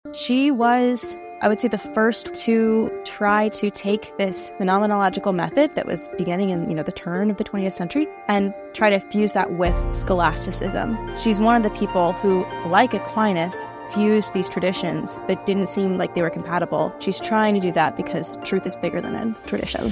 She was, I would say, the first to try to take this phenomenological method that was beginning in, the turn of the 20th century and try to fuse that with scholasticism. She's one of the people who, like Aquinas, fused these traditions that didn't seem like they were compatible. She's trying to do that because truth is bigger than a tradition.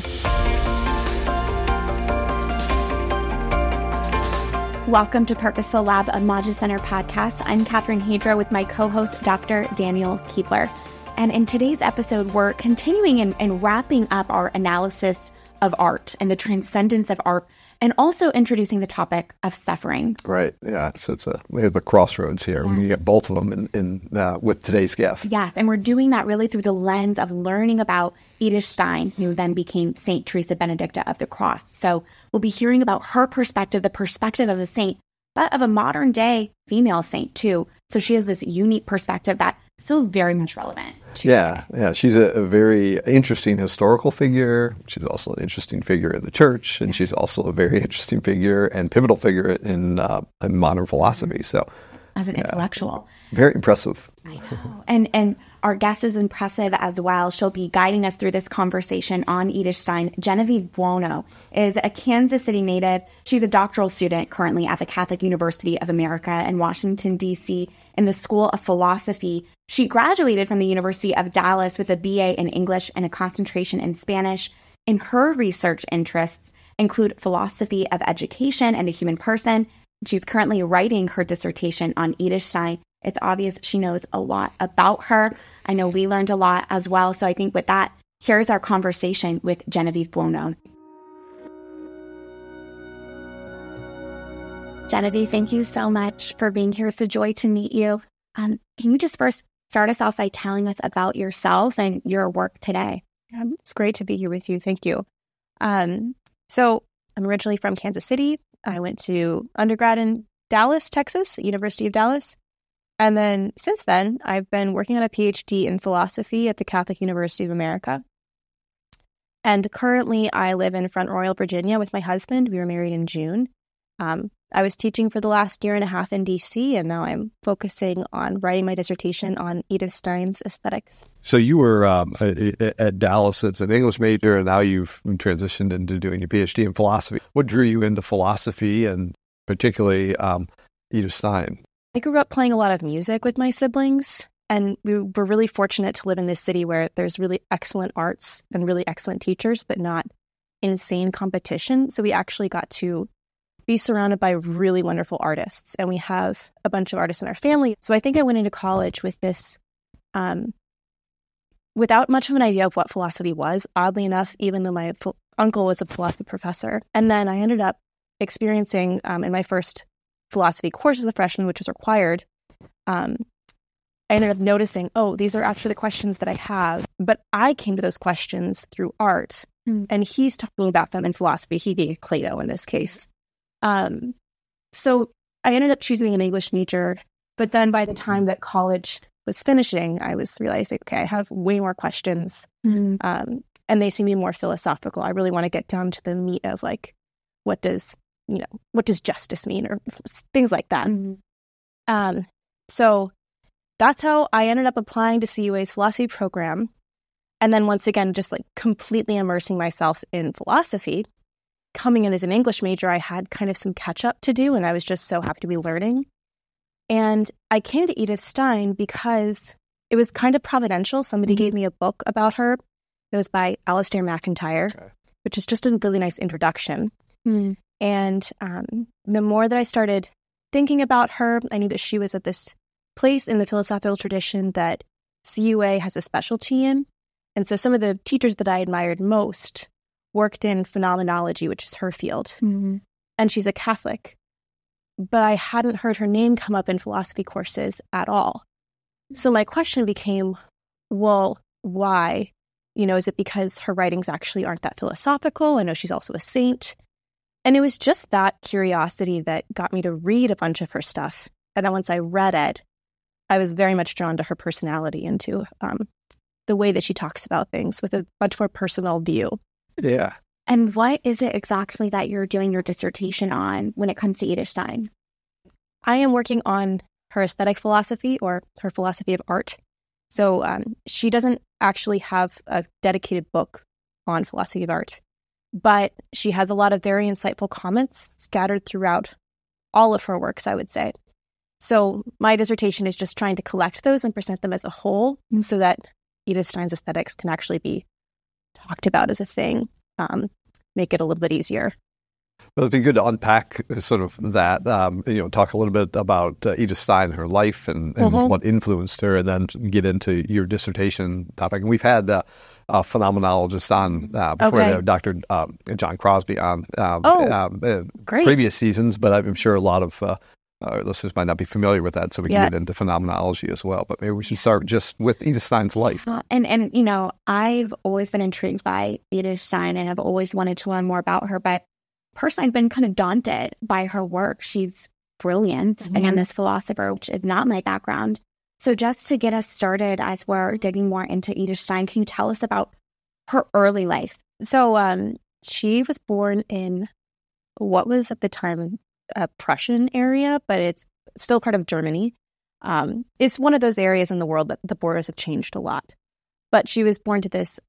Welcome to Purposeful Lab, a Maggia Center podcast. I'm Catherine Hedra with my co-host, Dr. Daniel Keebler. And in today's episode, we're continuing and wrapping up our analysis of art and the transcendence of art, and also introducing the topic of suffering. Right. Yeah. So we have the crossroads here. Yes. We get both of them in with today's guest. Yes. And we're doing that really through the lens of learning about Edith Stein, who then became Saint Teresa Benedicta of the Cross. So we'll be hearing about her perspective, the perspective of the saint, but of a modern day female saint too. So she has this unique perspective that's still very much relevant. Yeah. She's a very interesting historical figure. She's also an interesting figure in the church, and she's also a very interesting figure and pivotal figure in modern philosophy. So, as an intellectual, very impressive. I know, and our guest is impressive as well. She'll be guiding us through this conversation on Edith Stein. Genevieve Buono is a Kansas City native. She's a doctoral student currently at the Catholic University of America in Washington, D.C., in the School of Philosophy. She graduated from the University of Dallas with a BA in English and a concentration in Spanish. And her research interests include philosophy of education and the human person. She's currently writing her dissertation on Edith Stein. It's obvious she knows a lot about her. I know we learned a lot as well. So I think with that, here's our conversation with Genevieve Buono. Genevieve, thank you so much for being here. It's a joy to meet you. Can you just first start us off by telling us about yourself and your work today? It's great to be here with you. Thank you. So I'm originally from Kansas City. I went to undergrad in Dallas, Texas, University of Dallas. And then since then, I've been working on a PhD in philosophy at the Catholic University of America. And currently I live in Front Royal, Virginia with my husband. We were married in June. I was teaching for the last year and a half in D.C., and now I'm focusing on writing my dissertation on Edith Stein's aesthetics. So you were at Dallas as an English major, and now you've transitioned into doing your PhD in philosophy. What drew you into philosophy, and particularly Edith Stein? I grew up playing a lot of music with my siblings, and we were really fortunate to live in this city where there's really excellent arts and really excellent teachers, but not insane competition. So we actually got to be surrounded by really wonderful artists. And we have a bunch of artists in our family. So I think I went into college with this, without much of an idea of what philosophy was, oddly enough, even though my uncle was a philosophy professor. And then I ended up experiencing, in my first philosophy course as a freshman, which was required, I ended up noticing, these are actually the questions that I have. But I came to those questions through art. And he's talking about them in philosophy. He being Plato in this case. So I ended up choosing an English major, but then by the time that college was finishing, I was realizing, okay, I have way more questions, and they seem to be more philosophical. I really want to get down to the meat of what does justice mean, or things like that. So that's how I ended up applying to CUA's philosophy program. And then once again, just completely immersing myself in philosophy. Coming in as an English major, I had kind of some catch up to do, and I was just so happy to be learning. And I came to Edith Stein because it was kind of providential. Somebody gave me a book about her that was by Alistair MacIntyre, which is just a really nice introduction. And the more that I started thinking about her, I knew that she was at this place in the philosophical tradition that CUA has a specialty in. And so some of the teachers that I admired most worked in phenomenology, which is her field. And she's a Catholic. But I hadn't heard her name come up in philosophy courses at all. So my question became, well, why? Is it because her writings actually aren't that philosophical? I know she's also a saint. And it was just that curiosity that got me to read a bunch of her stuff. And then once I read it, I was very much drawn to her personality and to the way that she talks about things with a much more personal view. Yeah. And what is it exactly that you're doing your dissertation on when it comes to Edith Stein? I am working on her aesthetic philosophy, or her philosophy of art. So she doesn't actually have a dedicated book on philosophy of art, but she has a lot of very insightful comments scattered throughout all of her works, I would say. So my dissertation is just trying to collect those and present them as a whole so that Edith Stein's aesthetics can actually be talked about as a thing, make it a little bit easier. Well, it'd be good to unpack sort of that, talk a little bit about Edith Stein, her life, and what influenced her, and then get into your dissertation topic. And we've had a phenomenologist on before, Dr. John Crosby on previous seasons, but I'm sure a lot of our listeners might not be familiar with that, so we can get into phenomenology as well. But maybe we should start just with Edith Stein's life. And I've always been intrigued by Edith Stein, and I've always wanted to learn more about her, but personally, I've been kind of daunted by her work. She's brilliant, and this philosopher, which is not my background. So just to get us started as we're digging more into Edith Stein, can you tell us about her early life? So she was born in what was at the time a Prussian area, but it's still part of Germany. It's one of those areas in the world that the borders have changed a lot. But she was born to this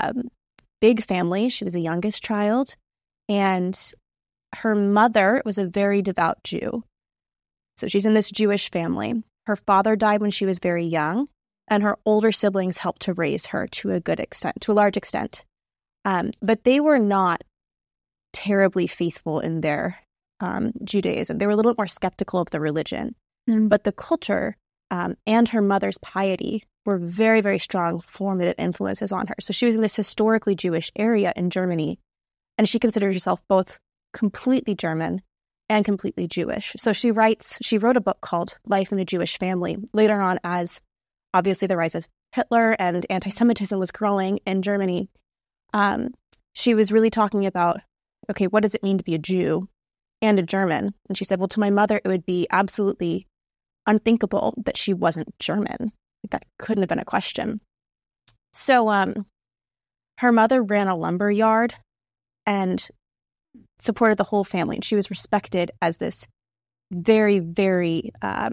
big family. She was the youngest child, and her mother was a very devout Jew. So she's in this Jewish family. Her father died when she was very young, and her older siblings helped to raise her to a large extent. But they were not terribly faithful in their Judaism. They were a little bit more skeptical of the religion. But the culture and her mother's piety were very, very strong formative influences on her. So she was in this historically Jewish area in Germany, and she considered herself both completely German and completely Jewish. So she wrote a book called Life in a Jewish Family later on, as obviously the rise of Hitler and anti-Semitism was growing in Germany. She was really talking about, okay, what does it mean to be a Jew and a German? And she said, well, to my mother, it would be absolutely unthinkable that she wasn't German. That couldn't have been a question. So her mother ran a lumber yard and supported the whole family. And she was respected as this very, very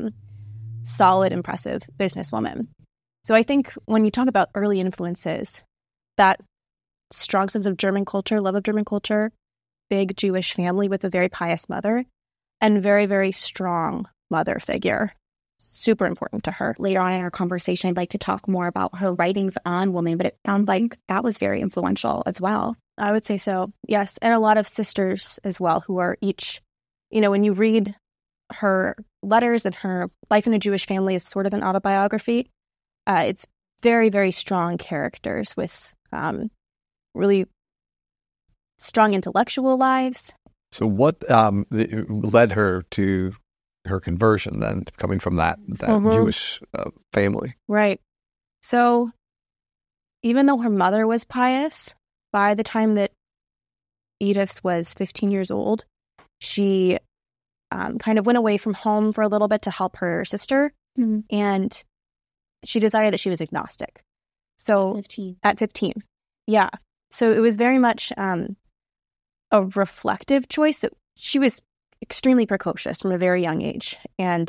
solid, impressive businesswoman. So I think when you talk about early influences, that strong sense of German culture, love of German culture, big Jewish family with a very pious mother, and very, very strong mother figure, super important to her. Later on in our conversation, I'd like to talk more about her writings on women, but it sounds like that was very influential as well. I would say so, yes. And a lot of sisters as well, who are each, when you read her letters, and her life in a Jewish family is sort of an autobiography. It's very, very strong characters with really strong intellectual lives. So what led her to her conversion then, coming from that Jewish family? Right. So even though her mother was pious, by the time that Edith was 15 years old, she kind of went away from home for a little bit to help her sister, and she decided that she was agnostic. So at 15. Yeah. So it was very much a reflective choice. That she was extremely precocious from a very young age, and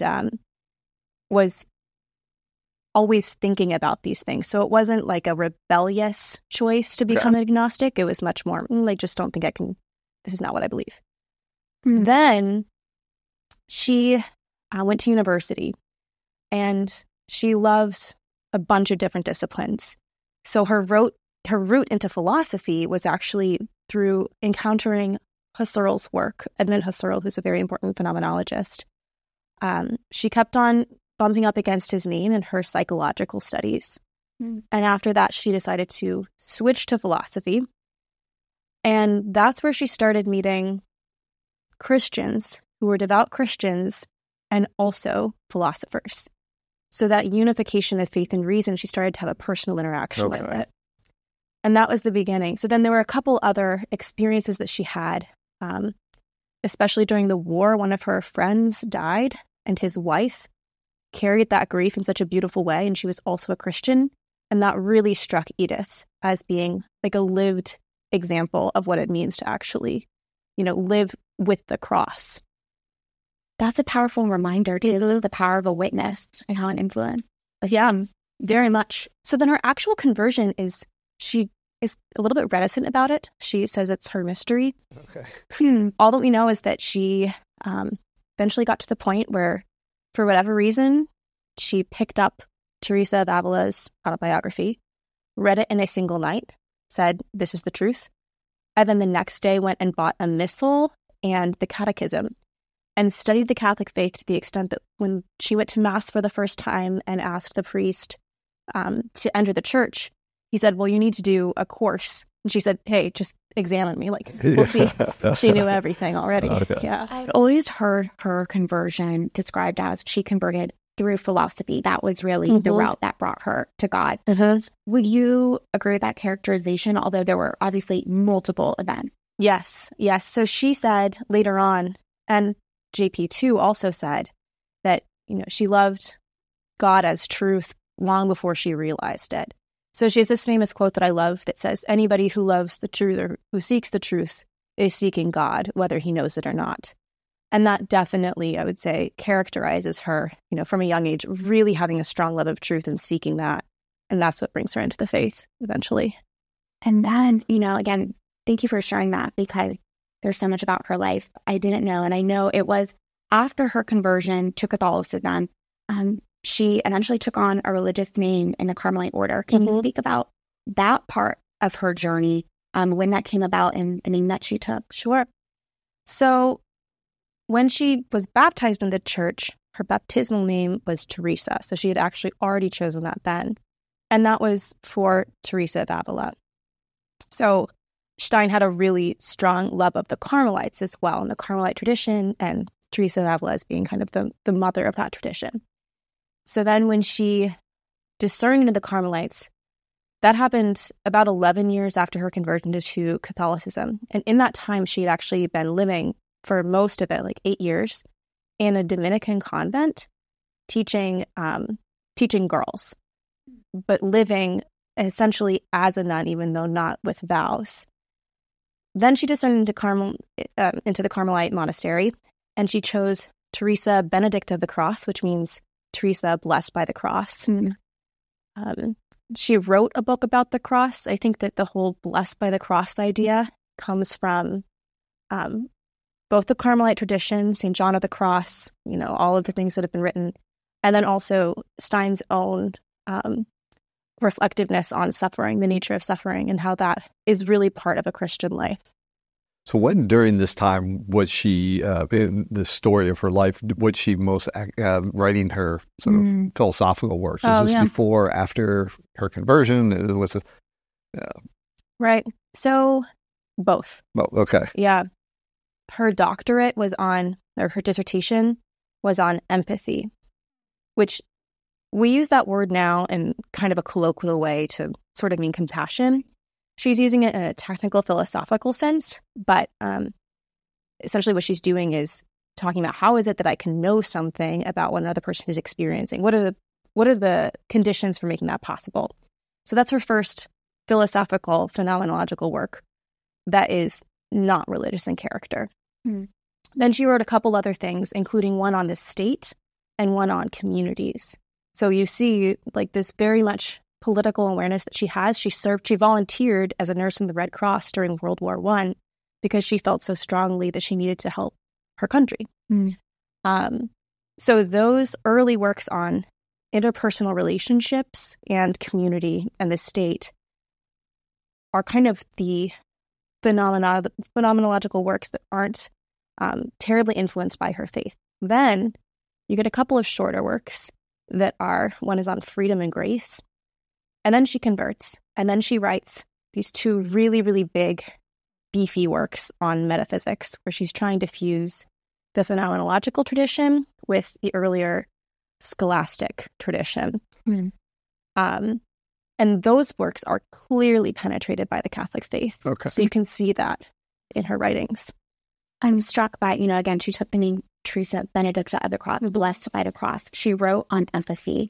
was always thinking about these things. So it wasn't like a rebellious choice to become an agnostic. It was much more, I just don't think I can, this is not what I believe. Then she went to university, and she loves a bunch of different disciplines. So her route into philosophy was actually through encountering Husserl's work, Edmund Husserl, who's a very important phenomenologist. She kept on bumping up against his name in her psychological studies. And after that, she decided to switch to philosophy. And that's where she started meeting Christians who were devout Christians and also philosophers. So that unification of faith and reason, she started to have a personal interaction with it. And that was the beginning. So then there were a couple other experiences that she had, especially during the war. One of her friends died, and his wife carried that grief in such a beautiful way. And she was also a Christian. And that really struck Edith as being like a lived example of what it means to actually, live with the cross. That's a powerful reminder to the power of a witness and how it influenced. Yeah. Very much. So then her actual conversion is, she is a little bit reticent about it. She says it's her mystery. Okay. All that we know is that she eventually got to the point where, for whatever reason, she picked up Teresa of Avila's autobiography, read it in a single night, said, "This is the truth," and then the next day went and bought a missal and the catechism and studied the Catholic faith to the extent that when she went to Mass for the first time and asked the priest to enter the church, he said, "Well, you need to do a course." And she said, "Hey, just examine me. Like, we'll see." She knew everything already. Okay. Yeah. I'd always heard her conversion described as she converted through philosophy. That was really the route that brought her to God. Would you agree with that characterization, although there were obviously multiple events? Yes. So she said later on, and JP too also said, that, she loved God as truth long before she realized it. So she has this famous quote that I love that says, "Anybody who loves the truth or who seeks the truth is seeking God, whether he knows it or not." And that definitely, I would say, characterizes her, from a young age, really having a strong love of truth and seeking that. And that's what brings her into the faith eventually. And then, again, thank you for sharing that, because there's so much about her life I didn't know. And I know it was after her conversion to Catholicism, she eventually took on a religious name in the Carmelite order. Can you speak about that part of her journey, when that came about and the name that she took? Sure. So when she was baptized in the church, her baptismal name was Teresa. So she had actually already chosen that then. And that was for Teresa of Avila. So Stein had a really strong love of the Carmelites as well, and the Carmelite tradition, and Teresa of Avila as being kind of the mother of that tradition. So then when she discerned into the Carmelites, that happened about 11 years after her conversion to Catholicism. And in that time, she had actually been living for most of it, like 8 years, in a Dominican convent, teaching girls, but living essentially as a nun, even though not with vows. Then she discerned into the Carmelite monastery, and she chose Teresa Benedict of the Cross, which means Teresa blessed by the cross. She wrote a book about the cross. I think that the whole blessed by the cross idea comes from both the Carmelite tradition, St. John of the Cross, all of the things that have been written, and then also Stein's own reflectiveness on suffering, the nature of suffering, and how that is really part of a Christian life. So when during this time was she, in the story of her life, was she most writing her sort of philosophical works? Was this before, after her conversion? Was it? Right. So both. Oh, okay. Yeah. Her doctorate was on, or her dissertation was on empathy, which we use that word now in kind of a colloquial way to sort of mean compassion. She's using it in a technical philosophical sense, but essentially what she's doing is talking about how is it that I can know something about what another person is experiencing? What are the conditions for making that possible? So that's her first philosophical phenomenological work that is not religious in character. Then she wrote a couple other things, including one on the state and one on communities. So you see like this very much political awareness that she has. She volunteered as a nurse in the Red Cross during World War I because she felt so strongly that she needed to help her country. So those early works on interpersonal relationships and community and the state are kind of the phenomenological works that aren't terribly influenced by her faith. Then you get a couple of shorter works that are, one is on freedom and grace, and then she converts, and then she writes these two really, really big, beefy works on metaphysics, where she's trying to fuse the phenomenological tradition with the earlier scholastic tradition. And those works are clearly penetrated by the Catholic faith. Okay. So you can see that in her writings. I'm struck by, again, she took the name Teresa Benedict of the Cross, blessed by the cross. She wrote on empathy.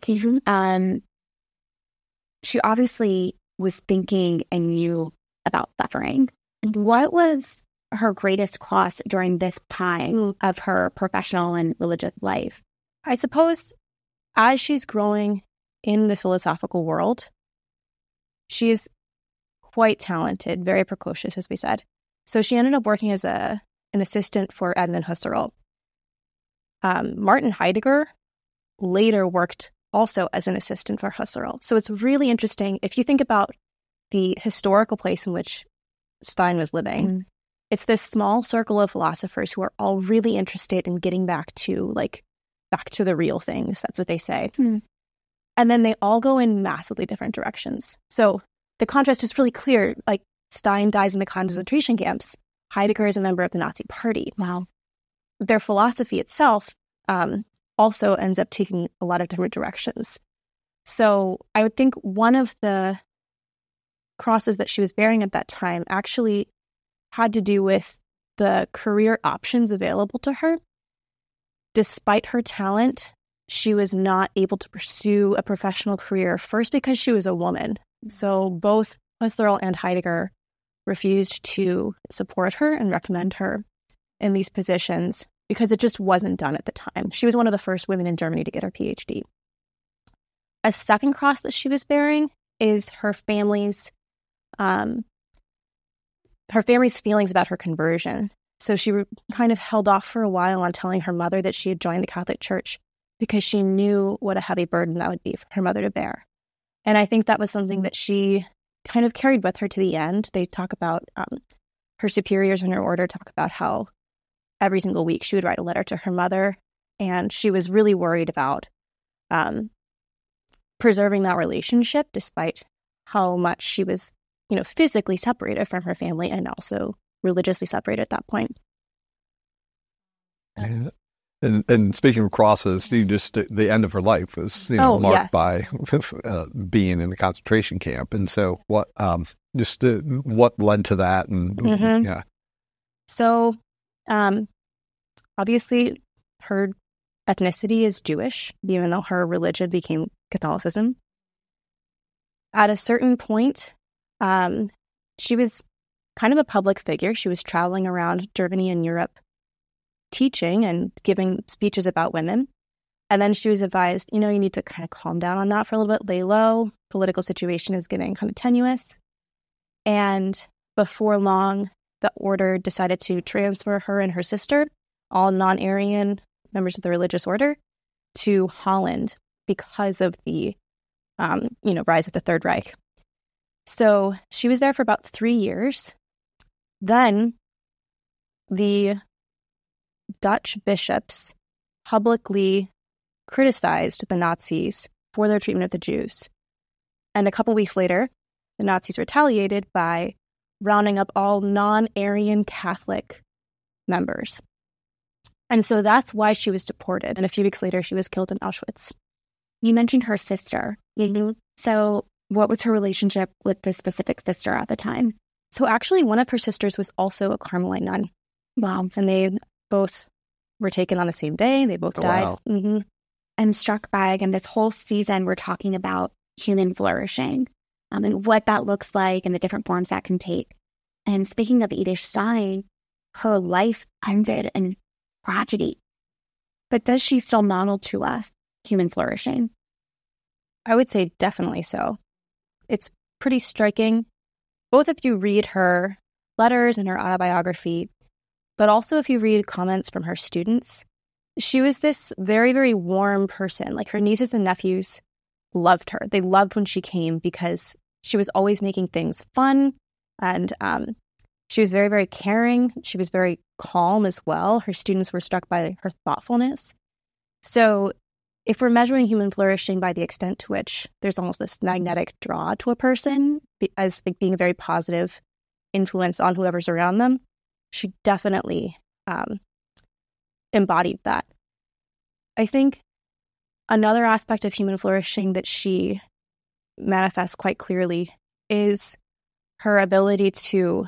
She obviously was thinking and knew about suffering. What was her greatest cross during this time of her professional and religious life? I suppose as she's growing in the philosophical world. She is quite talented, very precocious, as we said. So she ended up working as an assistant for Edmund Husserl. Martin Heidegger later worked also as an assistant for Husserl. So it's really interesting. If you think about the historical place in which Stein was living, it's this small circle of philosophers who are all really interested in getting back to the real things. That's what they say. And then they all go in massively different directions. So the contrast is really clear. Like, Stein dies in the concentration camps. Heidegger is a member of the Nazi Party. Wow. Their philosophy itself also ends up taking a lot of different directions. So I would think one of the crosses that she was bearing at that time actually had to do with the career options available to her. Despite her talent, she was not able to pursue a professional career, first because she was a woman. So both Husserl and Heidegger refused to support her and recommend her in these positions because it just wasn't done at the time. She was one of the first women in Germany to get her PhD. A second cross that she was bearing is her family's feelings about her conversion. So she kind of held off for a while on telling her mother that she had joined the Catholic Church because she knew what a heavy burden that would be for her mother to bear. And I think that was something that she kind of carried with her to the end. They talk about her superiors in her order talk about how every single week she would write a letter to her mother, and she was really worried about preserving that relationship despite how much she was, physically separated from her family and also religiously separated at that point. And speaking of crosses, the end of her life was marked by being in a concentration camp. And so what led to that? And So obviously her ethnicity is Jewish, even though her religion became Catholicism. At a certain point, she was kind of a public figure. She was traveling around Germany and Europe teaching and giving speeches about women. And then she was advised, you need to kind of calm down on that for a little bit, lay low. Political situation is getting kind of tenuous. And before long, the order decided to transfer her and her sister, all non-Aryan members of the religious order, to Holland because of the, rise of the Third Reich. So she was there for about 3 years. Then the Dutch bishops publicly criticized the Nazis for their treatment of the Jews. And a couple weeks later, the Nazis retaliated by rounding up all non-Aryan Catholic members. And so that's why she was deported. And a few weeks later, she was killed in Auschwitz. You mentioned her sister. So what was her relationship with this specific sister at the time? So actually, one of her sisters was also a Carmelite nun. Wow. And they both were taken on the same day. They both died. Wow. I'm struck by, again, this whole season we're talking about human flourishing and what that looks like and the different forms that can take. And speaking of Edith Stein, her life ended in tragedy. But does she still model to us human flourishing? I would say definitely so. It's pretty striking, both if you read her letters and her autobiography, but also if you read comments from her students. She was this very, very warm person. Like, her nieces and nephews loved her. They loved when she came because she was always making things fun, and she was very, very caring. She was very calm as well. Her students were struck by her thoughtfulness. So if we're measuring human flourishing by the extent to which there's almost this magnetic draw to a person as being a very positive influence on whoever's around them, she definitely embodied that. I think another aspect of human flourishing that she manifests quite clearly is her ability to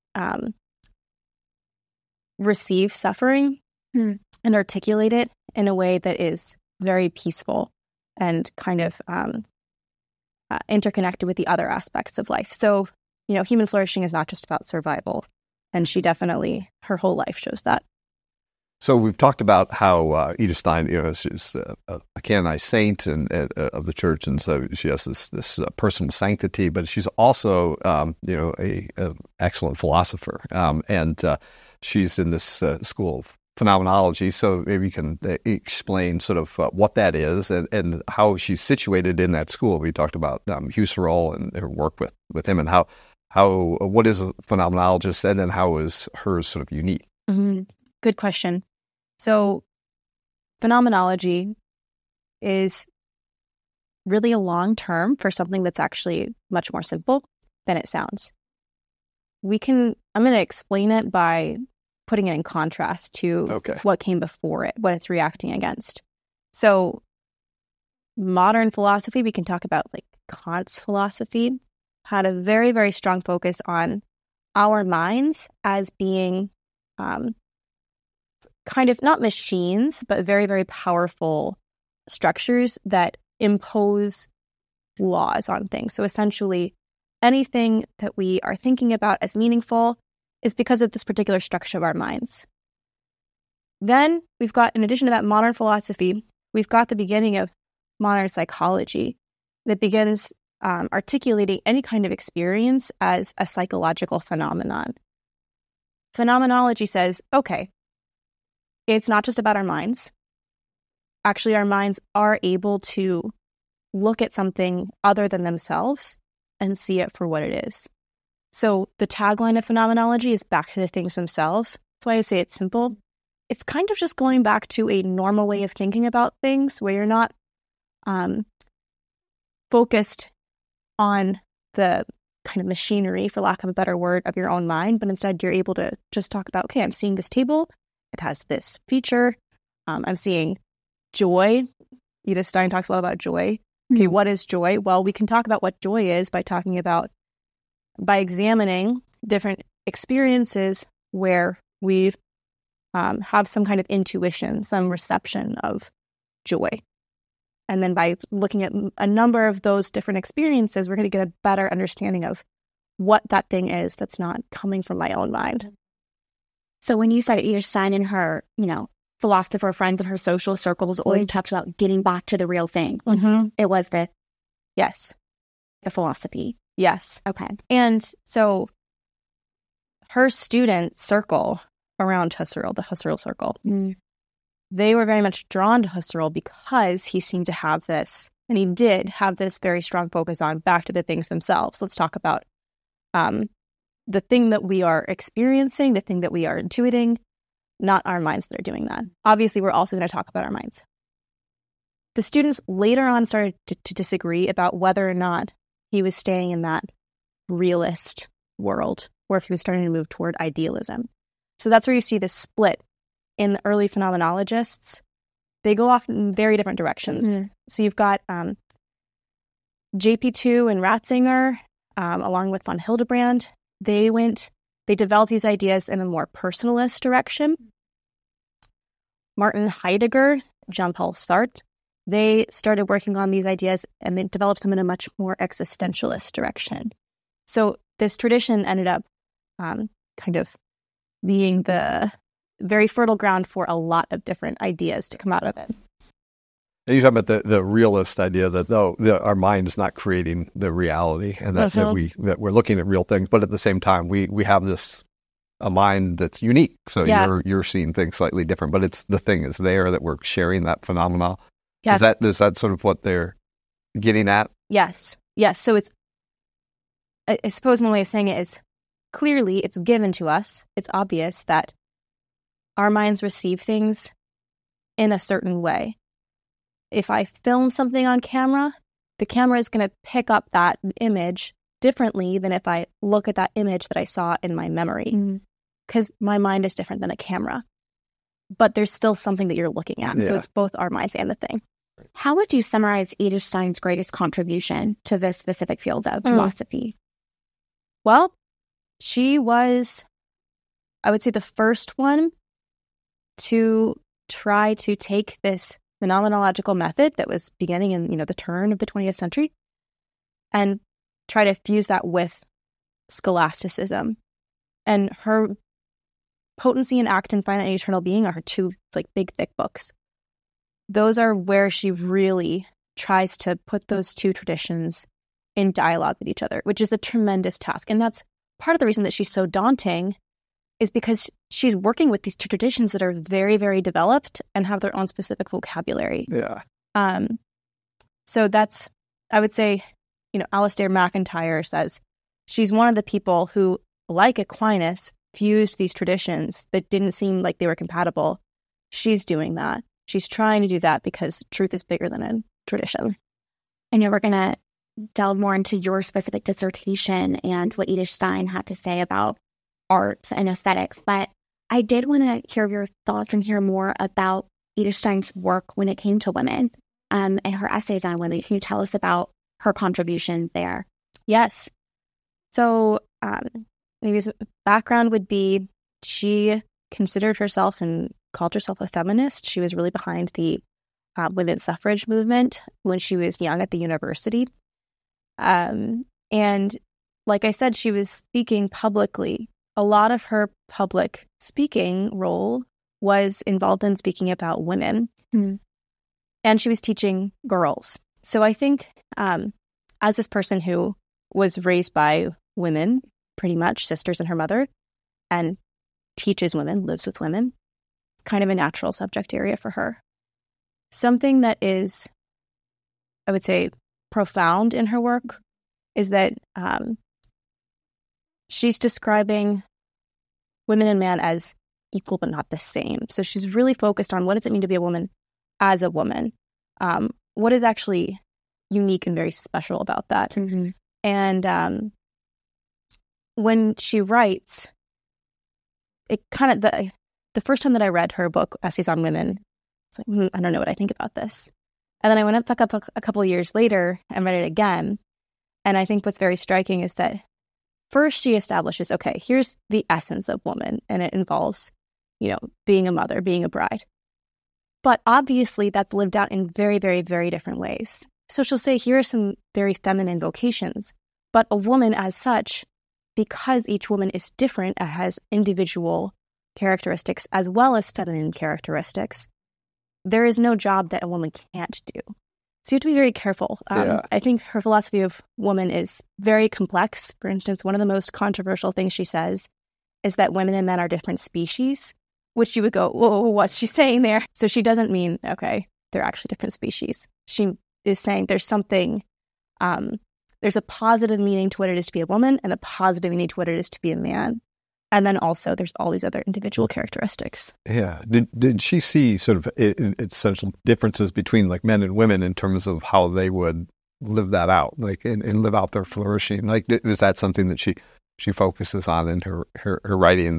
receive suffering and articulate it in a way that is very peaceful and kind of interconnected with the other aspects of life. So, human flourishing is not just about survival. And she definitely, her whole life shows that. So we've talked about how Edith Stein, she's a canonized saint of the church, and so she has this personal sanctity. But she's also, a excellent philosopher, and she's in this school of phenomenology. So maybe you can explain sort of what that is and how she's situated in that school. We talked about Husserl and her work with him, and how what is a phenomenologist, and then how is hers sort of unique? Mm-hmm. Good question. So phenomenology is really a long term for something that's actually much more simple than it sounds. I'm going to explain it by putting it in contrast to what came before it, what it's reacting against. So modern philosophy, we can talk about like Kant's philosophy, had a very, very strong focus on our minds as being kind of not machines, but very, very powerful structures that impose laws on things. So essentially, anything that we are thinking about as meaningful is because of this particular structure of our minds. Then we've got, in addition to that modern philosophy, we've got the beginning of modern psychology that begins articulating any kind of experience as a psychological phenomenon. Phenomenology says, okay, it's not just about our minds. Actually, our minds are able to look at something other than themselves and see it for what it is. So the tagline of phenomenology is back to the things themselves. That's why I say it's simple. It's kind of just going back to a normal way of thinking about things where you're not focused on the kind of machinery, for lack of a better word, of your own mind, but instead you're able to just talk about, okay, I'm seeing this table. It has this feature. I'm seeing joy. Edith Stein talks a lot about joy. Okay, what is joy? Well, we can talk about what joy is by examining different experiences where we have some kind of intuition, some reception of joy. And then by looking at a number of those different experiences, we're going to get a better understanding of what that thing is that's not coming from my own mind. So when you said Edith Stein and her, philosopher friends and her social circles always talked about getting back to the real thing. Mm-hmm. It was the philosophy. Yes. Okay. And so her student circle around Husserl, the Husserl circle, they were very much drawn to Husserl because he seemed to have this, and he did have this very strong focus on back to the things themselves. Let's talk about the thing that we are experiencing, the thing that we are intuiting, not our minds that are doing that. Obviously, we're also going to talk about our minds. The students later on started to disagree about whether or not he was staying in that realist world or if he was starting to move toward idealism. So that's where you see this split in the early phenomenologists. They go off in very different directions. Mm-hmm. So you've got JP2 and Ratzinger, along with von Hildebrand. They developed these ideas in a more personalist direction. Martin Heidegger, Jean-Paul Sartre, they started working on these ideas and they developed them in a much more existentialist direction. So this tradition ended up kind of being the very fertile ground for a lot of different ideas to come out of it. And you're talking about the realist idea that our mind is not creating the reality, and that we're looking at real things, but at the same time we have a mind that's unique. So you're seeing things slightly different, but it's the thing is there that we're sharing that phenomena. Yes. Is that sort of what they're getting at? Yes. So I suppose one way of saying it is clearly it's given to us. It's obvious that our minds receive things in a certain way. If I film something on camera, the camera is going to pick up that image differently than if I look at that image that I saw in my memory, because my mind is different than a camera. But there's still something that you're looking at. Yeah. So it's both our minds and the thing. How would you summarize Edith Stein's greatest contribution to this specific field of philosophy? Well, she was, I would say, the first one to try to take this phenomenological method that was beginning in the turn of the 20th century and try to fuse that with scholasticism. And her Potency and Act and Finite and Eternal Being are her two like big, thick books. Those are where she really tries to put those two traditions in dialogue with each other, which is a tremendous task. And that's part of the reason that she's so daunting, is because she's working with these two traditions that are very, very developed and have their own specific vocabulary. Yeah. So that's, I would say, Alistair McIntyre says she's one of the people who, like Aquinas, fused these traditions that didn't seem like they were compatible. She's doing that. She's trying to do that because truth is bigger than a tradition. I know we're going to delve more into your specific dissertation and what Edith Stein had to say about art and aesthetics, but I did want to hear your thoughts and hear more about Edith Stein's work when it came to women and her essays on women. Can you tell us about her contributions there? Yes. So maybe the background would be she considered herself and called herself a feminist. She was really behind the women's suffrage movement when she was young at the university. And like I said, she was speaking publicly. A lot of her public speaking role was involved in speaking about women. Mm-hmm. And she was teaching girls. So I think as this person who was raised by women, pretty much sisters and her mother, and teaches women, lives with women, it's kind of a natural subject area for her. Something that is, I would say, profound in her work is that she's describing women and man as equal but not the same. So she's really focused on what does it mean to be a woman as a woman? What is actually unique and very special about that? Mm-hmm. And when she writes, it kind of, the first time that I read her book, Essays on Women, it's like, I don't know what I think about this. And then I went back up a couple of years later and read it again. And I think what's very striking is that first she establishes, okay, here's the essence of woman. And it involves, being a mother, being a bride. But obviously that's lived out in very, very, very different ways. So she'll say, here are some very feminine vocations. But a woman as such, because each woman is different and has individual characteristics as well as feminine characteristics, there is no job that a woman can't do. So you have to be very careful. I think her philosophy of woman is very complex. For instance, one of the most controversial things she says is that women and men are different species, which you would go, whoa, what's she saying there? So she doesn't mean, okay, they're actually different species. She is saying there's something, there's a positive meaning to what it is to be a woman and a positive meaning to what it is to be a man. And then also there's all these other individual characteristics. Yeah. Did she see sort of essential differences between like men and women in terms of how they would live that out, like and live out their flourishing? Like, is that something that she focuses on in her writing?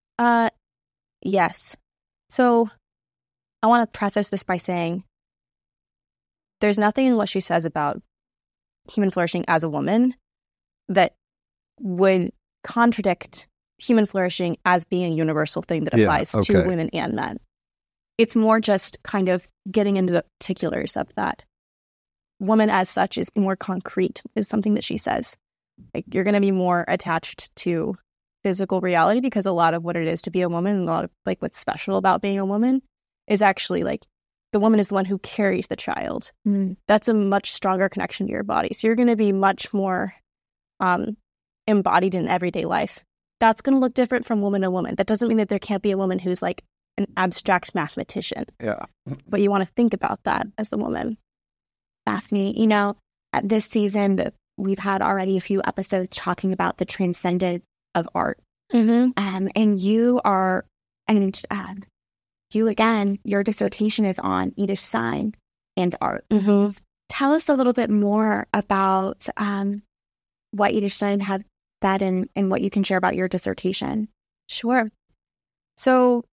Yes. So I want to preface this by saying there's nothing in what she says about human flourishing as a woman that would contradict human flourishing as being a universal thing that applies to women and men. It's more just kind of getting into the particulars of that. Woman as such is more concrete, is something that she says. Like, you're going to be more attached to physical reality because a lot of what it is to be a woman and a lot of like what's special about being a woman is actually like the woman is the one who carries the child. That's a much stronger connection to your body. So you're going to be much more embodied in everyday life. That's going to look different from woman to woman. That doesn't mean that there can't be a woman who's like an abstract mathematician. Yeah. But you want to think about that as a woman. Fascinating. At this season, we've had already a few episodes talking about the transcendence of art. Mm-hmm. And you are, you again, your dissertation is on Edith Stein and art. Mm-hmm. Tell us a little bit more about what Edith Stein had that and what you can share about your dissertation. Sure. So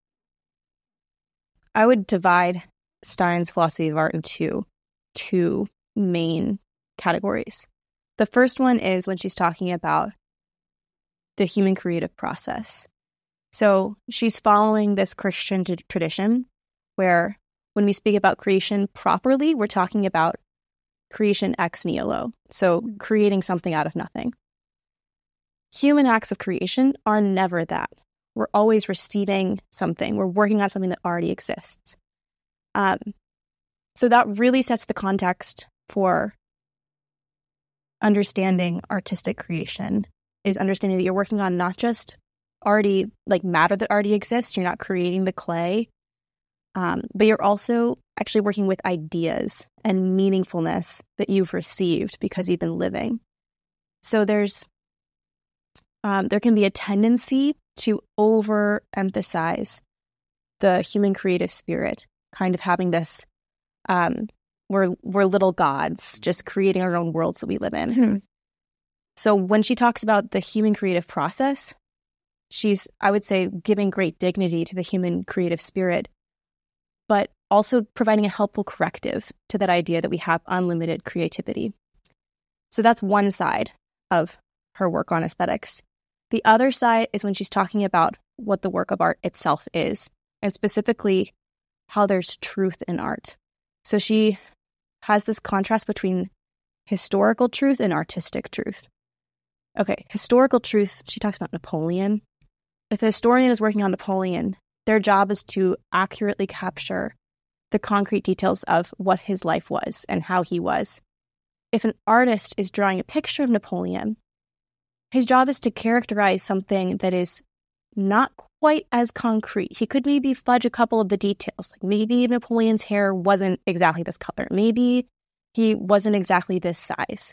I would divide Stein's philosophy of art into two main categories. The first one is when she's talking about the human creative process. So she's following this Christian tradition where when we speak about creation properly, we're talking about creation ex nihilo. So creating something out of nothing. Human acts of creation are never that. We're always receiving something. We're working on something that already exists. So that really sets the context for understanding artistic creation, is understanding that you're working on not just already like matter that already exists. You're not creating the clay, but you're also actually working with ideas and meaningfulness that you've received because you've been living. So there can be a tendency to overemphasize the human creative spirit, kind of having this, we're little gods, just creating our own worlds that we live in. Hmm. So when she talks about the human creative process, she's, I would say, giving great dignity to the human creative spirit, but also providing a helpful corrective to that idea that we have unlimited creativity. So that's one side of her work on aesthetics. The other side is when she's talking about what the work of art itself is, and specifically how there's truth in art. So she has this contrast between historical truth and artistic truth. Okay, historical truth, she talks about Napoleon. If a historian is working on Napoleon, their job is to accurately capture the concrete details of what his life was and how he was. If an artist is drawing a picture of Napoleon, his job is to characterize something that is not quite as concrete. He could maybe fudge a couple of the details. Like maybe Napoleon's hair wasn't exactly this color. Maybe he wasn't exactly this size.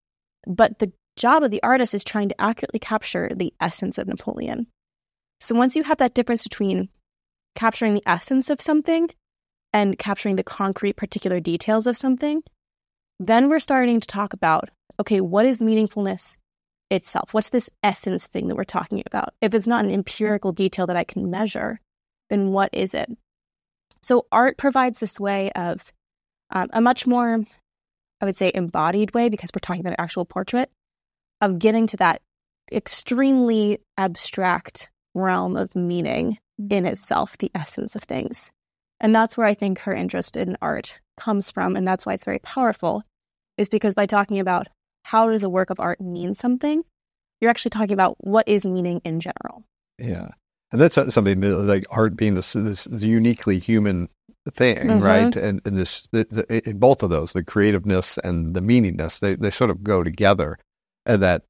But the job of the artist is trying to accurately capture the essence of Napoleon. So once you have that difference between capturing the essence of something and capturing the concrete particular details of something, then we're starting to talk about, okay, what is meaningfulness itself? What's this essence thing that we're talking about? If it's not an empirical detail that I can measure, then what is it? So art provides this way of a much more, I would say, embodied way, because we're talking about an actual portrait, of getting to that extremely abstract realm of meaning in itself, the essence of things. And that's where I think her interest in art comes from, and that's why it's very powerful, is because by talking about how does a work of art mean something, you're actually talking about what is meaning in general. Yeah. And that's something that, like art being this uniquely human thing, right? And this, both of those, the creativeness and the meaningness, they sort of go together. And that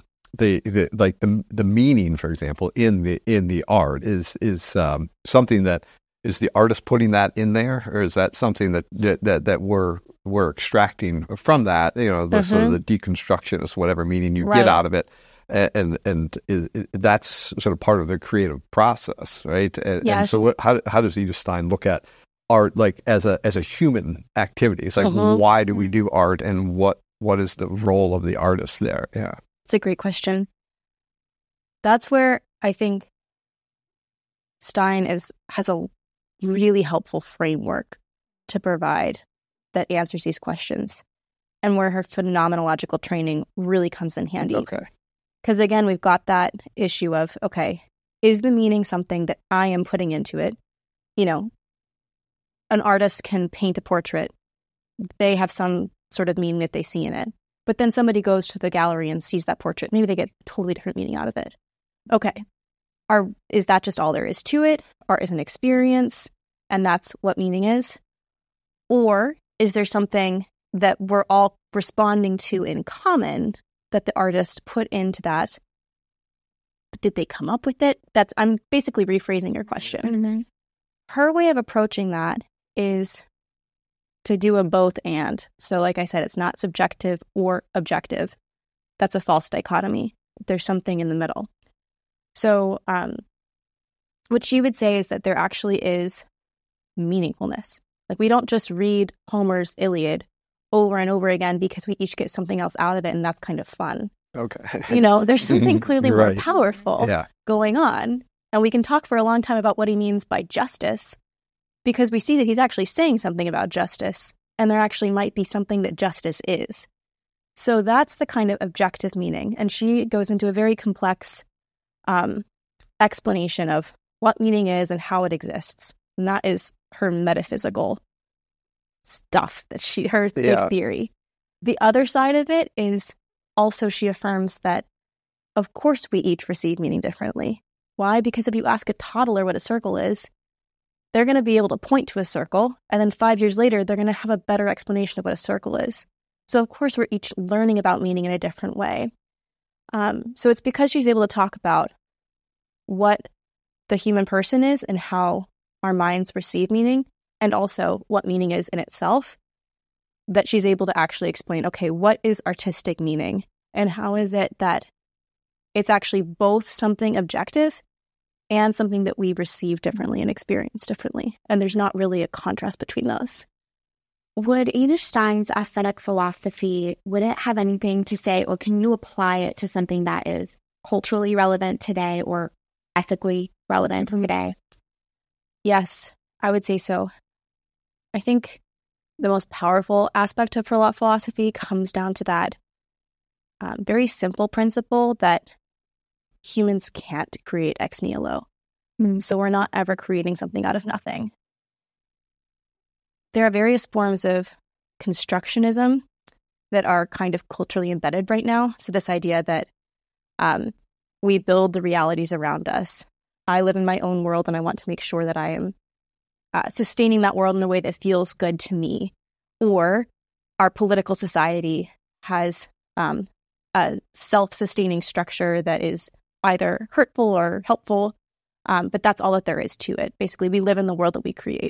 the meaning, for example, in the art is something that, is the artist putting that in there, or is that something that we're extracting from that? You know, the sort of the deconstructionist, whatever meaning you get out of it, and that's sort of part of the creative process, right? And so, how does Edith Stein look at art like as a human activity? It's like, why do we do art, and what is the role of the artist there? Yeah, it's a great question. That's where I think Stein has a really helpful framework to provide that answers these questions, and where her phenomenological training really comes in handy. Okay. Because again, we've got that issue of, okay, is the meaning something that I am putting into it? You know, an artist can paint a portrait. They have some sort of meaning that they see in it. But then somebody goes to the gallery and sees that portrait. Maybe they get a totally different meaning out of it. Okay. Is that just all there is to it? Or is an experience, and that's what meaning is? Or is there something that we're all responding to in common that the artist put into that? Did they come up with it? I'm basically rephrasing your question. Mm-hmm. Her way of approaching that is to do a both and. So like I said, it's not subjective or objective. That's a false dichotomy. There's something in the middle. So what she would say is that there actually is meaningfulness. Like, we don't just read Homer's Iliad over and over again because we each get something else out of it, and that's kind of fun. Okay. You know, there's something clearly more powerful going on. And we can talk for a long time about what he means by justice, because we see that he's actually saying something about justice, and there actually might be something that justice is. So that's the kind of objective meaning. And she goes into a very complex explanation of what meaning is and how it exists. And that is her metaphysical stuff, her big theory. The other side of it is also, she affirms that, of course, we each receive meaning differently. Why? Because if you ask a toddler what a circle is, they're going to be able to point to a circle, and then 5 years later, they're going to have a better explanation of what a circle is. So, of course, we're each learning about meaning in a different way. So it's because she's able to talk about what the human person is and how our minds receive meaning, and also what meaning is in itself, that she's able to actually explain, okay, what is artistic meaning? And how is it that it's actually both something objective and something that we receive differently and experience differently? And there's not really a contrast between those. Would Edith Stein's aesthetic philosophy, would it have anything to say, or can you apply it to something that is culturally relevant today or ethically relevant today? Yes, I would say so. I think the most powerful aspect of her philosophy comes down to that very simple principle that humans can't create ex nihilo. So we're not ever creating something out of nothing. There are various forms of constructionism that are kind of culturally embedded right now. So this idea that we build the realities around us. I live in my own world, and I want to make sure that I am sustaining that world in a way that feels good to me. Or our political society has a self-sustaining structure that is either hurtful or helpful, but that's all that there is to it. Basically, we live in the world that we create.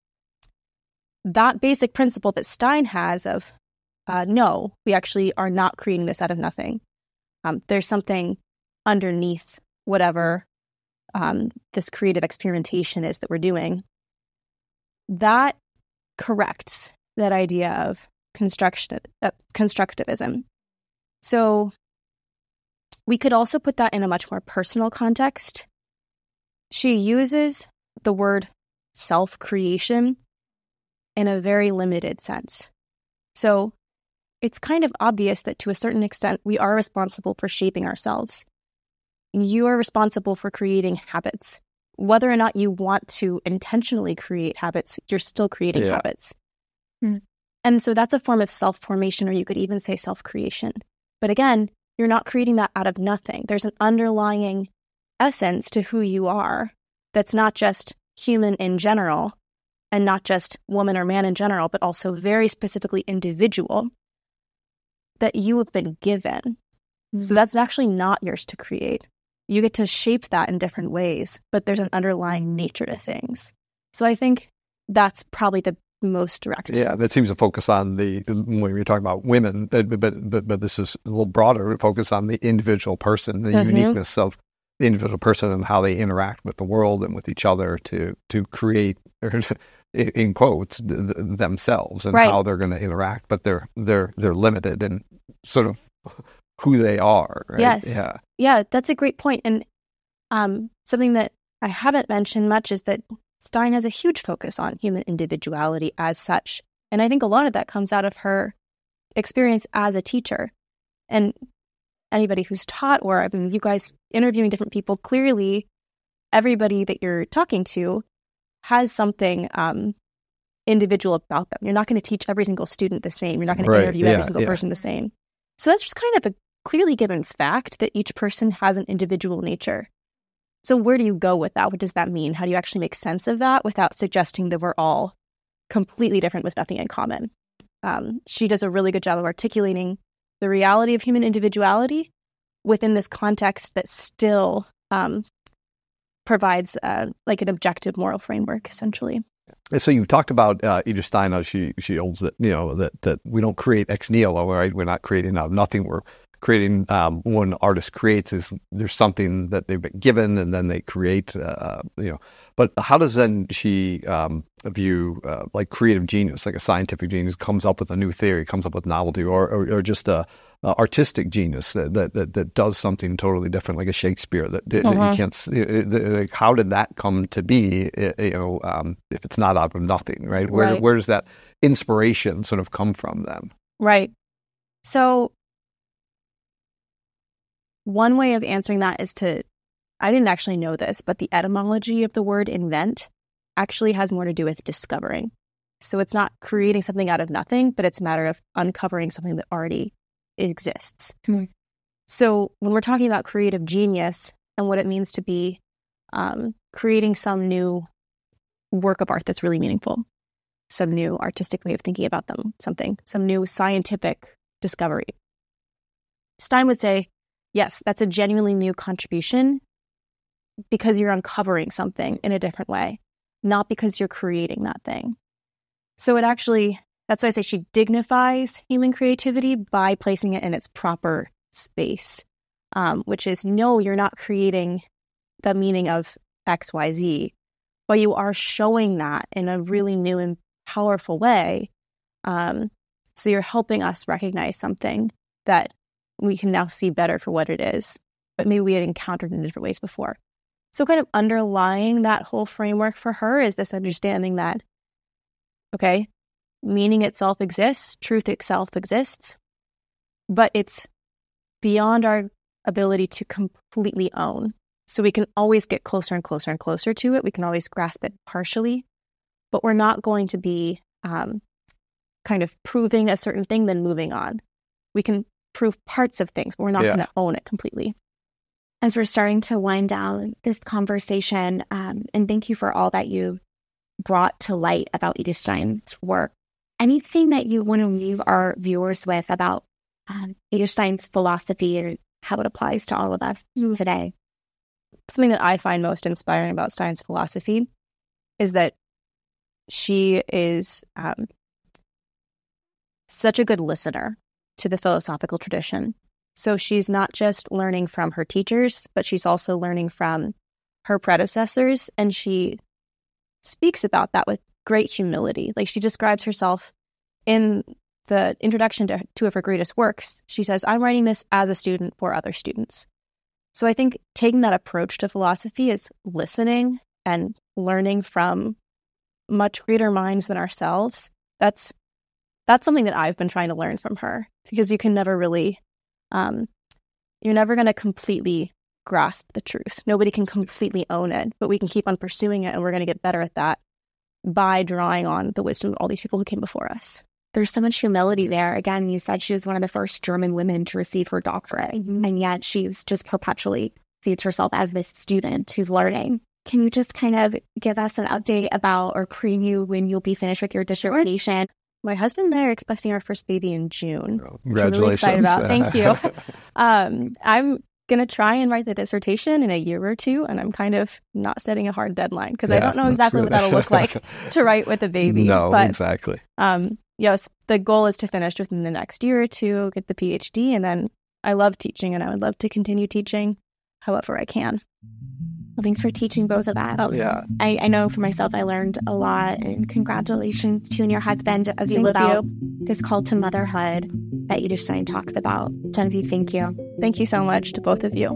That basic principle that Stein has of, no, we actually are not creating this out of nothing. There's something underneath whatever this creative experimentation is that we're doing. That corrects that idea of constructivism. So we could also put that in a much more personal context. She uses the word self-creation in a very limited sense. So it's kind of obvious that to a certain extent, we are responsible for shaping ourselves. You are responsible for creating habits. Whether or not you want to intentionally create habits, you're still creating habits. And so that's a form of self-formation, or you could even say self-creation. But again, you're not creating that out of nothing. There's an underlying essence to who you are that's not just human in general, and not just woman or man in general, but also very specifically individual, that you have been given. So that's actually not yours to create. You get to shape that in different ways, but there's an underlying nature to things. So I think that's probably the most direct. Yeah, that seems to focus on when you're talking about women, but this is a little broader, focus on the individual person, the uniqueness of the individual person and how they interact with the world and with each other to create, in quotes, themselves and how they're going to interact, but they're limited in sort of who they are. Right? Yes. Yeah, that's a great point. And something that I haven't mentioned much is that Stein has a huge focus on human individuality as such. And I think a lot of that comes out of her experience as a teacher. And anybody who's taught, or I mean, you guys interviewing different people, clearly everybody that you're talking to has something individual about them. You're not going to teach every single student the same. You're not going to interview every single person the same. So that's just kind of a clearly given fact that each person has an individual nature. So where do you go with that? What does that mean? How do you actually make sense of that without suggesting that we're all completely different with nothing in common? She does a really good job of articulating the reality of human individuality within this context that still provides like an objective moral framework, essentially. So you've talked about Edith Stein, how she holds that, that we don't create ex nihilo, right? We're not creating out of nothing. We're creating, when an artist creates, there's something that they've been given, and then they create, But how does then she view like creative genius, like a scientific genius, comes up with a new theory, comes up with novelty, or just a artistic genius that does something totally different, like a Shakespeare that you can't. How did that come to be? If it's not out of nothing, right? Where does that inspiration sort of come from then? Right. So one way of answering that is I didn't actually know this, but the etymology of the word invent actually has more to do with discovering. So it's not creating something out of nothing, but it's a matter of uncovering something that already exists. So when we're talking about creative genius and what it means to be creating some new work of art that's really meaningful, some new artistic way of thinking about some new scientific discovery. Stein would say, yes, that's a genuinely new contribution because you're uncovering something in a different way, not because you're creating that thing. So that's why I say she dignifies human creativity by placing it in its proper space, which is, no, you're not creating the meaning of X, Y, Z, but you are showing that in a really new and powerful way. So you're helping us recognize something that we can now see better for what it is, but maybe we had encountered in different ways before. So kind of underlying that whole framework for her is this understanding that, okay, meaning itself exists, truth itself exists, but it's beyond our ability to completely own. So we can always get closer and closer and closer to it. We can always grasp it partially, but we're not going to be kind of proving a certain thing, then moving on. We can prove parts of things, but we're not going to own it completely. As we're starting to wind down this conversation, and thank you for all that you brought to light about Edith Stein's work, anything that you want to leave our viewers with about Edith Stein's philosophy or how it applies to all of us today? Something that I find most inspiring about Stein's philosophy is that she is such a good listener to the philosophical tradition. So she's not just learning from her teachers, but she's also learning from her predecessors. And she speaks about that with great humility. Like, she describes herself in the introduction to two of her greatest works. She says, I'm writing this as a student for other students. So I think taking that approach to philosophy is listening and learning from much greater minds than ourselves. That's something that I've been trying to learn from her, because you can never really, you're never going to completely grasp the truth. Nobody can completely own it, but we can keep on pursuing it, and we're going to get better at that by drawing on the wisdom of all these people who came before us. There's so much humility there. Again, you said she was one of the first German women to receive her doctorate, and yet she's just perpetually sees herself as this student who's learning. Can you just kind of give us an update about, or preview when you'll be finished with your dissertation? My husband and I are expecting our first baby in June. Oh, congratulations. I'm really excited about. Thank you. I'm going to try and write the dissertation in a year or two, and I'm kind of not setting a hard deadline because I don't know exactly what that'll look like to write with a baby. No, but, exactly. Yes, the goal is to finish within the next year or two, get the PhD, and then I love teaching, and I would love to continue teaching however I can. Well, thanks for teaching both of us. Oh, yeah. I know for myself, I learned a lot, and congratulations to you and your husband as you live out this call to motherhood that Edith Stein talks about. Genevieve, thank you. Thank you so much to both of you.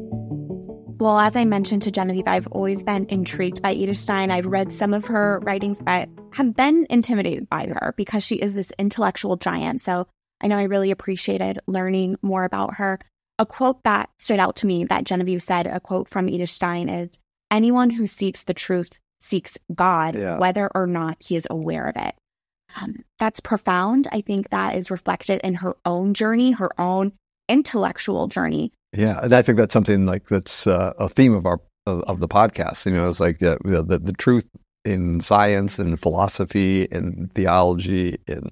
Well, as I mentioned to Genevieve, I've always been intrigued by Edith Stein. I've read some of her writings, but have been intimidated by her because she is this intellectual giant. So I know I really appreciated learning more about her. A quote that stood out to me that Genevieve said, a quote from Edith Stein, is, anyone who seeks the truth seeks God, whether or not he is aware of it. That's profound. I think that is reflected in her own journey, her own intellectual journey. Yeah, and I think that's something like that's a theme of the podcast. You know, it's like the truth in science and philosophy and theology and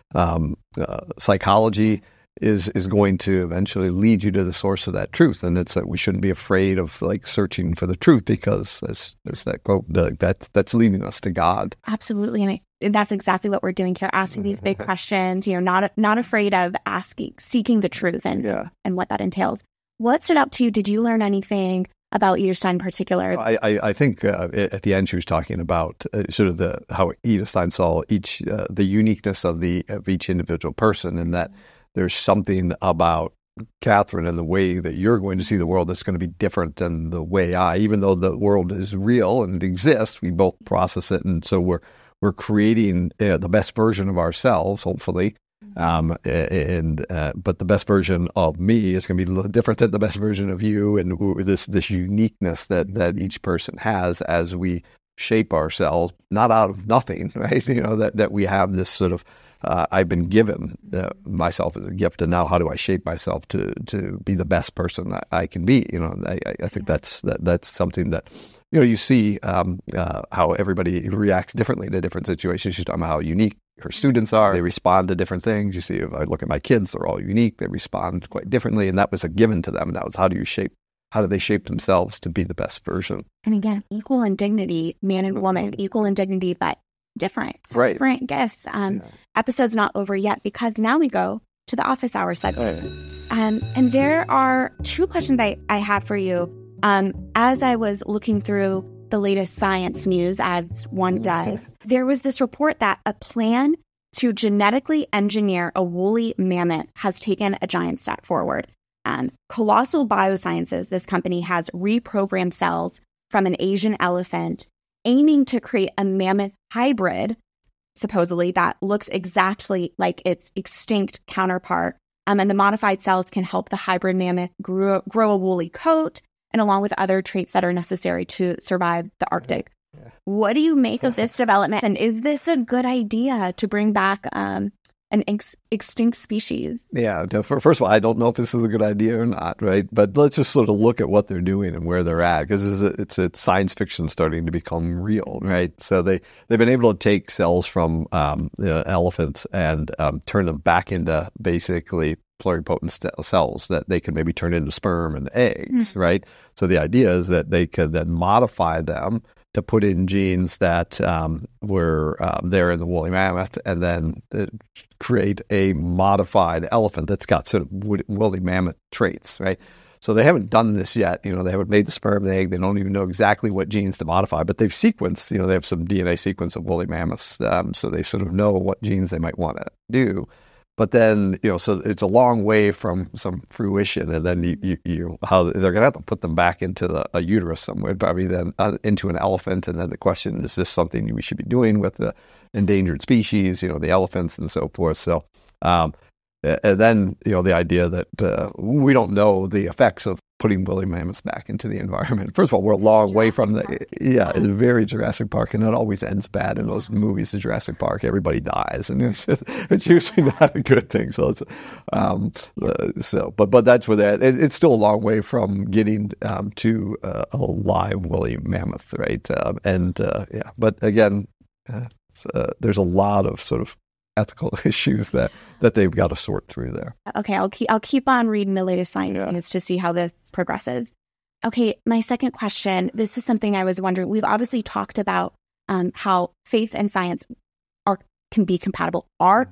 psychology is going to eventually lead you to the source of that truth. And it's that we shouldn't be afraid of like searching for the truth, because as that quote, that's leading us to God. Absolutely. And that's exactly what we're doing here, asking these big questions, not afraid of seeking the truth and what that entails. What stood out to you? Did you learn anything about Edith Stein in particular? I think at the end she was talking about sort of how Edith Stein saw the uniqueness of each individual person, and that there's something about Catherine and the way that you're going to see the world that's going to be different than the way even though the world is real and exists, we both process it, and so we're creating the best version of ourselves, hopefully. But the best version of me is going to be a little different than the best version of you, and this uniqueness that each person has as we shape ourselves, not out of nothing, right? That we have this sort of, I've been given myself as a gift, and now how do I shape myself to be the best person that I can be? I think that's something that, you see how everybody reacts differently to different situations. She's talking about how unique her students are. They respond to different things. You see, if I look at my kids, they're all unique. They respond quite differently, and that was a given to them. That was how do they shape themselves to be the best version? And again, equal in dignity, man and woman, equal in dignity, but different. Right. Different gifts. Episode's not over yet because now we go to the office hour segment. And there are two questions I have for you. As I was looking through the latest science news, as one does, there was this report that a plan to genetically engineer a woolly mammoth has taken a giant step forward. Colossal Biosciences, this company, has reprogrammed cells from an Asian elephant, aiming to create a mammoth hybrid, supposedly, that looks exactly like its extinct counterpart. And the modified cells can help the hybrid mammoth grow a woolly coat, and along with other traits that are necessary to survive the Arctic. What do you make of this development? And is this a good idea to bring back an extinct species? Yeah. First of all, I don't know if this is a good idea or not, right? But let's just sort of look at what they're doing and where they're at, because it's science fiction starting to become real, right? So they've been able to take cells from elephants and turn them back into basically pluripotent cells that they can maybe turn into sperm and eggs, right? So the idea is that they could then modify them to put in genes that were there in the woolly mammoth, and then create a modified elephant that's got sort of woolly mammoth traits, right? So they haven't done this yet. They haven't made the sperm and the egg. They don't even know exactly what genes to modify, but they've sequenced, they have some DNA sequence of woolly mammoths, so they sort of know what genes they might want to do. But then, so it's a long way from some fruition, and then how they're going to have to put them back into a uterus somewhere, probably then into an elephant. And then the question is this something we should be doing with the endangered species, the elephants and so forth. So, and then, the idea that we don't know the effects of putting woolly mammoths back into the environment. First of all, we're a long way from it's very Jurassic Park, and it always ends bad in those movies of Jurassic Park. Everybody dies, and it's usually not a good thing. So, but that's where that it's still a long way from getting to a live woolly mammoth, right? But again, there's a lot of sort of ethical issues that they've got to sort through there. Okay, I'll keep on reading the latest science news to see how this progresses. Okay, my second question, this is something I was wondering. We've obviously talked about how faith and science can be compatible,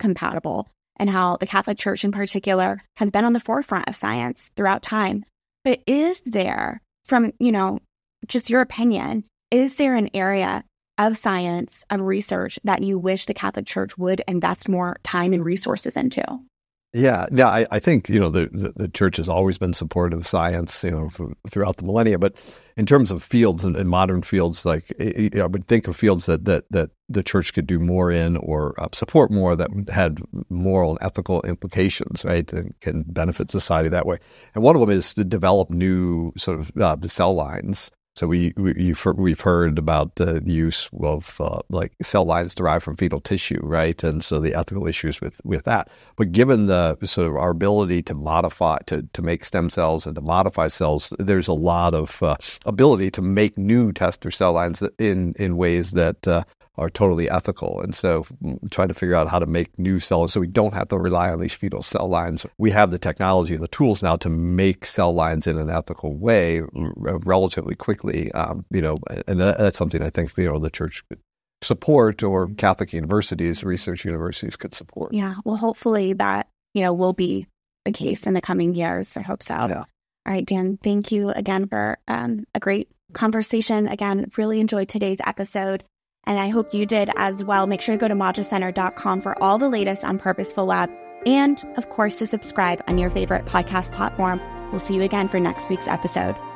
and how the Catholic Church in particular has been on the forefront of science throughout time. But is there, from, just your opinion, is there an area of science, of research that you wish the Catholic Church would invest more time and resources into? Yeah, I think, the church has always been supportive of science, throughout the millennia. But in terms of fields and modern fields, like I would think of fields that the church could do more in, or support more, that had moral and ethical implications, right, and can benefit society that way. And one of them is to develop new sort of cell lines. So we've heard about the use of like cell lines derived from fetal tissue, right? And so the ethical issues with that. But given the sort of our ability to modify, to make stem cells and to modify cells, there's a lot of ability to make new tester cell lines in ways that are totally ethical. And so trying to figure out how to make new cells so we don't have to rely on these fetal cell lines. We have the technology and the tools now to make cell lines in an ethical way relatively quickly, and that's something I think, the church could support, or Catholic universities, research universities could support. Yeah, well, hopefully that, will be the case in the coming years. I hope so. Yeah. All right, Dan, thank you again for a great conversation. Again, really enjoyed today's episode. And I hope you did as well. Make sure to go to madracenter.com for all the latest on Purposeful Lab. And, of course, to subscribe on your favorite podcast platform. We'll see you again for next week's episode.